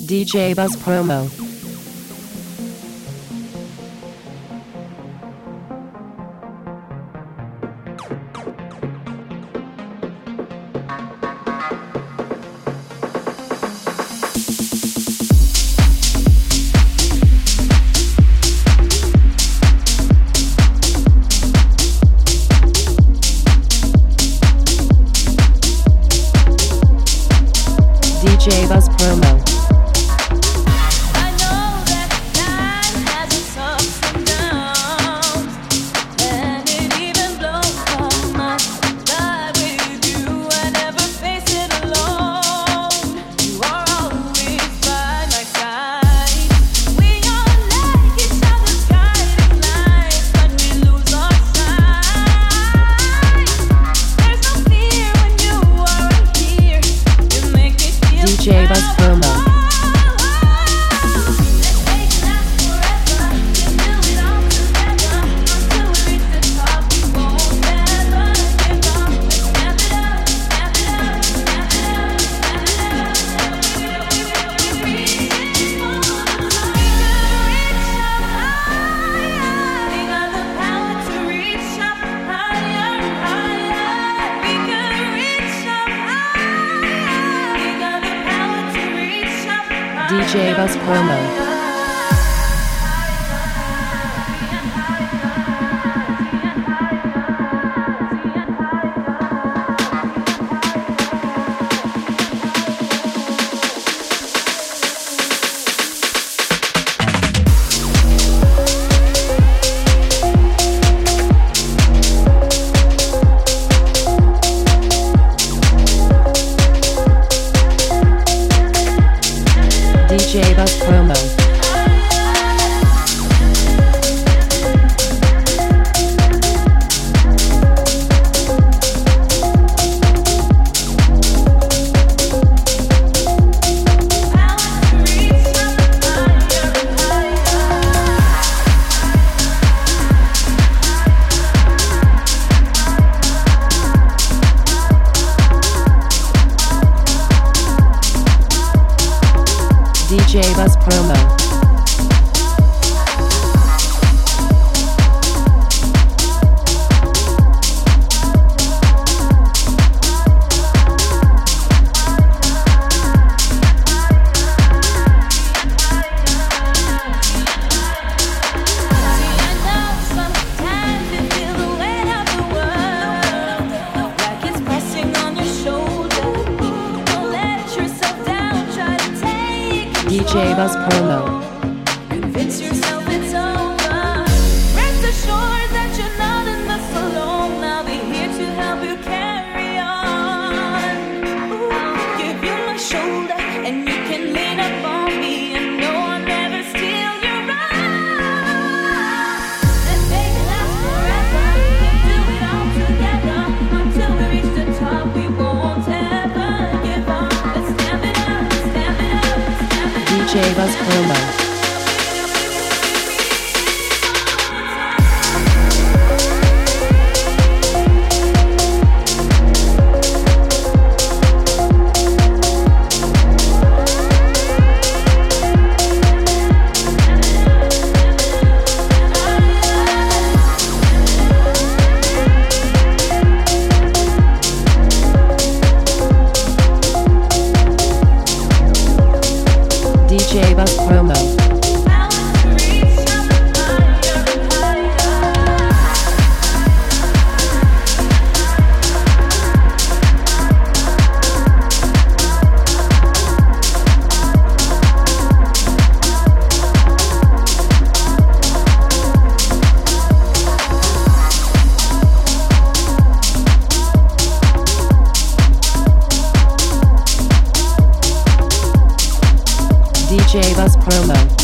DJ Buzz Promo. DJ Buzz Promo. DJ Buzz Promo. DJ Buzz Promo. DJ Buzz Promo. DJ Buzz Promo. DJ Buzz Promo. Convince yourself it's over. Rest assured that you're not in this alone. I'll be here to help you carry on. Ooh, give you my shoulder and you can lean up on me and know I'll never steal your ride. Let's make it last forever. Do it all together until we reach the top. We won't ever give up. Let's stamp it up, stamp it up, stamp it up. DJ Buzz Promo. DJ Buzz Promo. DJ Buzz Promo.